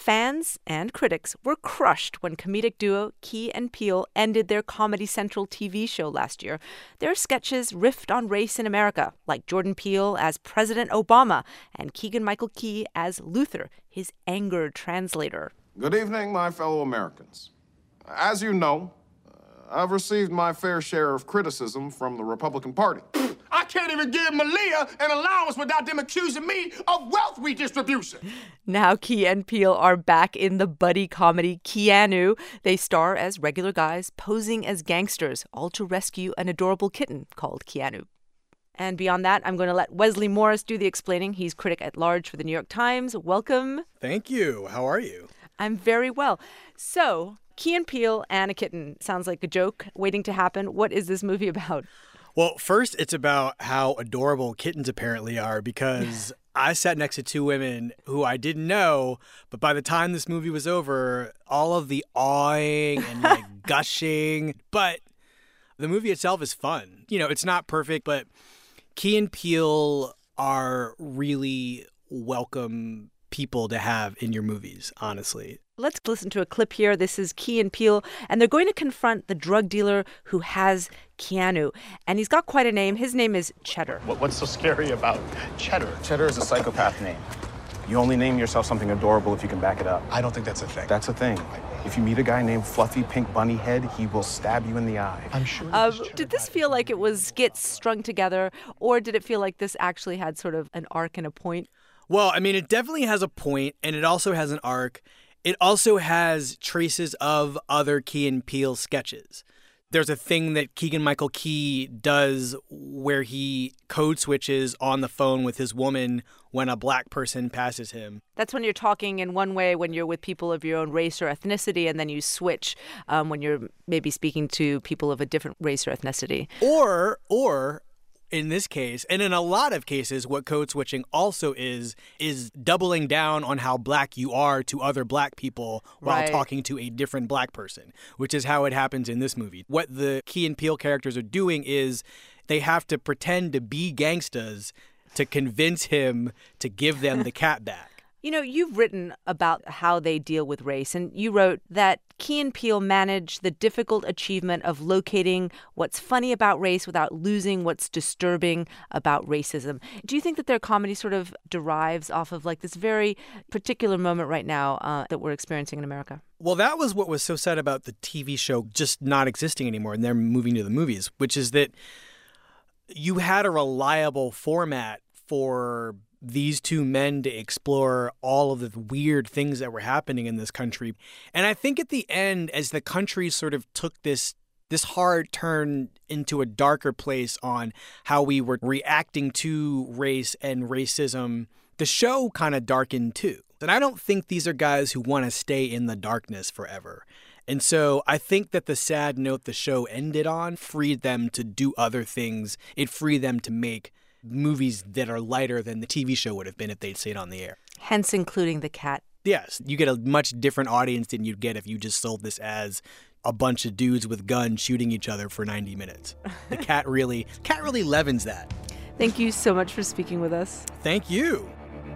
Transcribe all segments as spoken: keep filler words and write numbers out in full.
Fans and critics were crushed when comedic duo Key and Peele ended their Comedy Central T V show last year. Their sketches riffed on race in America, like Jordan Peele as President Obama and Keegan-Michael Key as Luther, his anger translator. Good evening, my fellow Americans. As you know, uh, I've received my fair share of criticism from the Republican Party. I can't even give Malia an allowance without them accusing me of wealth redistribution. Now Key and Peele are back in the buddy comedy Keanu. They star as regular guys posing as gangsters, all to rescue an adorable kitten called Keanu. And beyond that, I'm going to let Wesley Morris do the explaining. He's critic at large for the New York Times. Welcome. Thank you. How are you? I'm very well. So, Key and Peele and a kitten sounds like a joke waiting to happen. What is this movie about? Well, first, it's about how adorable kittens apparently are, because I sat next to two women who I didn't know, but by the time this movie was over, all of the awing and like gushing, but the movie itself is fun. You know, it's not perfect, but Key and Peele are really welcome people to have in your movies, honestly. Let's listen to a clip here. This is Key and Peele, and they're going to confront the drug dealer who has Keanu. And he's got quite a name. His name is Cheddar. What, what's so scary about Cheddar? Cheddar is a psychopath name. You only name yourself something adorable if you can back it up. I don't think that's a thing. That's a thing. If you meet a guy named Fluffy Pink Bunny Head, he will stab you in the eye. I'm sure. Um, did this feel like it was skits strung together, or did it feel like this actually had sort of an arc and a point? Well, I mean, it definitely has a point, and it also has an arc. It also has traces of other Key and Peele sketches. There's a thing that Keegan-Michael Key does where he code switches on the phone with his woman when a black person passes him. That's when you're talking in one way when you're with people of your own race or ethnicity, and then you switch um, when you're maybe speaking to people of a different race or ethnicity. Or, or... in this case, and in a lot of cases, what code switching also is, is doubling down on how black you are to other black people while Right. talking to a different black person, which is how it happens in this movie. What the Key and Peele characters are doing is they have to pretend to be gangstas to convince him to give them the cat back. You know, you've written about how they deal with race, and you wrote that Key and Peele manage the difficult achievement of locating what's funny about race without losing what's disturbing about racism. Do you think that their comedy sort of derives off of like this very particular moment right now uh, that we're experiencing in America? Well, that was what was so sad about the T V show just not existing anymore, and they're moving to the movies, which is that you had a reliable format for these two men to explore all of the weird things that were happening in this country. And I think at the end, as the country sort of took this this hard turn into a darker place on how we were reacting to race and racism, the show kind of darkened too. And I don't think these are guys who want to stay in the darkness forever. And so I think that the sad note the show ended on freed them to do other things. It freed them to make movies that are lighter than the T V show would have been if they'd stayed on the air. Hence including the cat. Yes, you get a much different audience than you'd get if you just sold this as a bunch of dudes with guns shooting each other for ninety minutes. The cat really, cat really leavens that. Thank you so much for speaking with us. Thank you.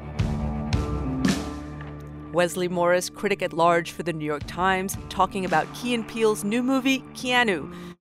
Wesley Morris, critic at large for the New York Times, talking about Key and Peele's new movie, Keanu.